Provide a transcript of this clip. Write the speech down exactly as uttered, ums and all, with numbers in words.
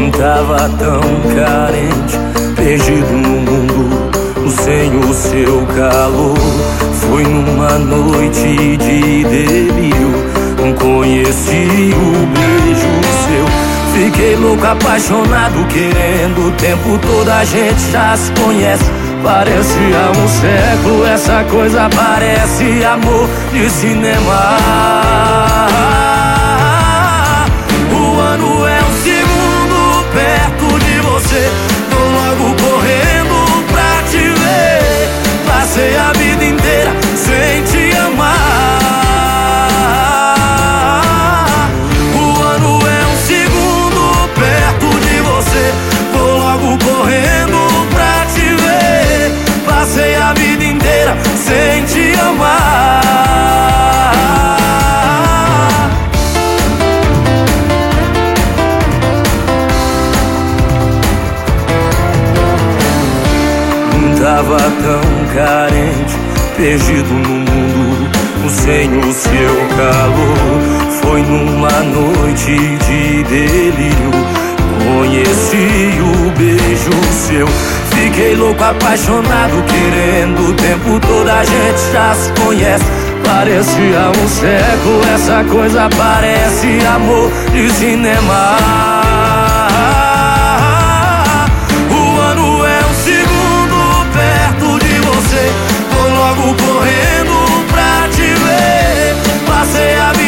Tava tão carente, perdido no mundo, sem o seu calor. Foi numa noite de delírio, conheci o beijo seu. Fiquei louco, apaixonado, querendo o tempo todo, a gente já se conhece. Parecia um século, essa coisa parece amor de cinema. O ano é um segundo perto de você, tô logo correndo pra te ver. Passei a vida inteira sem te amar. O ano é um segundo perto de você, tô logo correndo pra te ver. Passei a vida inteira sem te amar. Tava tão carente, perdido no mundo, sem o seu calor. Foi numa noite de delírio, conheci o beijo seu. Fiquei louco, apaixonado, querendo o tempo todo, a gente já se conhece. Parecia um século, essa coisa parece amor de cinema. O ano é um segundo perto de você, tô logo correndo pra te ver. Passei a